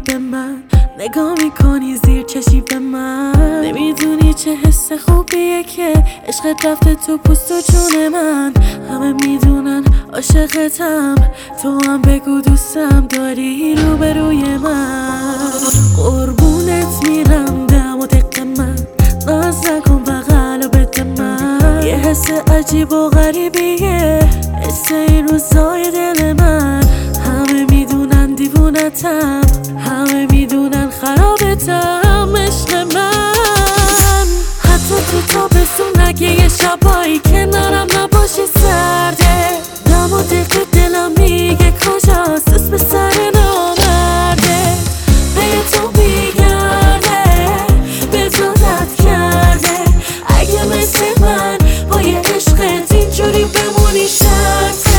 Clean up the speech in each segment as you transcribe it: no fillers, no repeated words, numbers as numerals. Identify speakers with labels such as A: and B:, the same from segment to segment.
A: به من نگاه میکنی زیر چشی به من، نمیدونی چه حس خوبیه که عشقت رفته تو پوست و جون من. همه میدونن عاشقتم، تو هم بگو دوستم داری روبروی من. قربونت میرم دم و دق من، ناز نکن بغل و بده من. یه حس عجیب و غریبیه حس این روزای دل من. همه میدونن دیوونتم، همه میدونن خرابتم عشق من. حتی تو تابستون اگه یه شبایی کنارم نباشی سرده، دم و دق دلم میگه کجاست دوست به سر نامرده. پی تو بیگرده به تو رد کرده، اگه مثل من با یه عشقت اینجوری بمونی شرطه.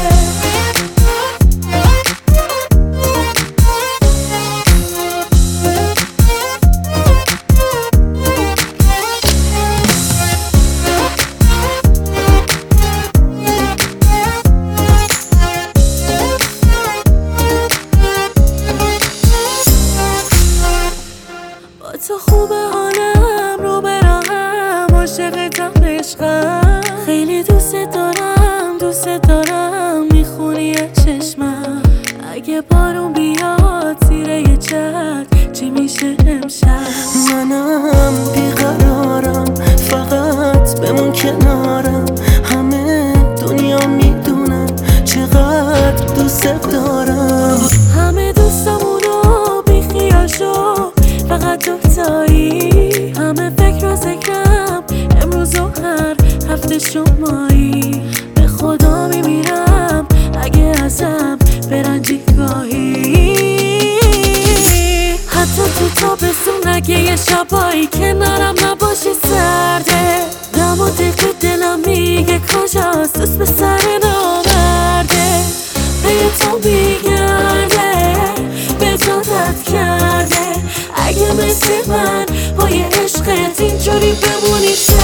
A: تو خوبه حالم رو براهم، عاشقتم عشقم، خیلی دوست دارم میخونی چشمم. اگه بارون بیاد زیر یه چتر چی میشه امشب؟
B: منم بیقرارم، فقط بمون کنارم. همه دنیا میدونن چقدر دوست دارم.
A: همه دوستامونو بیخیال شو، فقط دوتایی. همه فکر و ذکرم امروز و هر هفته شمایی. به خدا میمیرم اگه ازم برنجی گاهی. حتی تو تابستون اگه یه شبایی کنارم نباشی سرده، دم و دق دلم میگه کجاست دوست به سر نامرده. پی تو بیگرده به تو رد کرده، اگه مثل من با یه عشقت اینجوری بمونی